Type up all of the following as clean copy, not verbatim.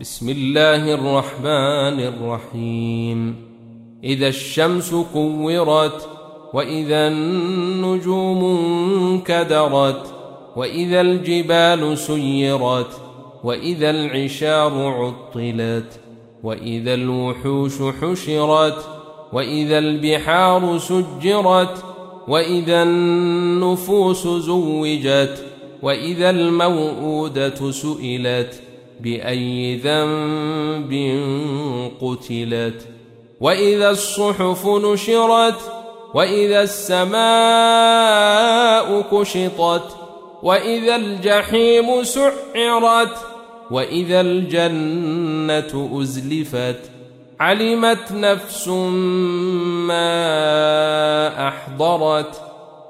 بسم الله الرحمن الرحيم. إذا الشمس كورت، وإذا النجوم انكدرت، وإذا الجبال سيرت، وإذا العشار عطلت، وإذا الوحوش حشرت، وإذا البحار سجرت، وإذا النفوس زوجت، وإذا الموءودة سئلت بأي ذنب قتلت، وإذا الصحف نشرت، وإذا السماء كشطت، وإذا الجحيم سعرت، وإذا الجنة أزلفت. علمت نفس ما أحضرت.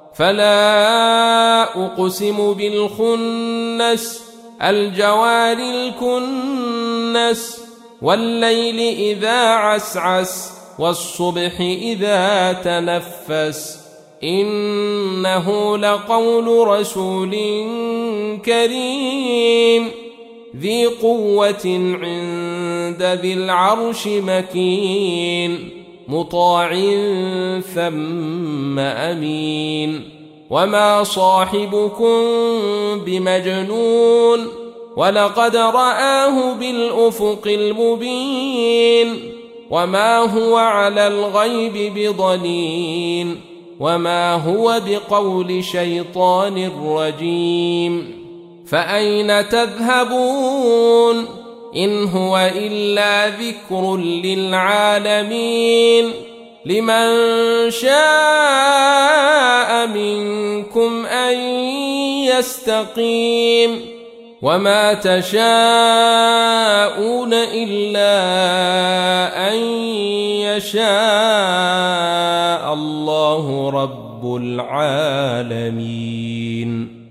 فلا أقسم بالخنس الجوار الكنس، والليل إذا عسعس، والصبح إذا تنفس. إنه لقول رسول كريم ذي قوة عند ذي العرش مكين، مطاع ثم أمين. وما صاحبكم بمجنون، ولقد رآه بالأفق المبين. وما هو على الغيب بضنين، وما هو بقول شيطان رجيم. فأين تذهبون؟ إن هو إلا ذكر للعالمين. لمن شاء منكم أن يستقيم. وما تشاءون إلا أن يشاء الله رب العالمين.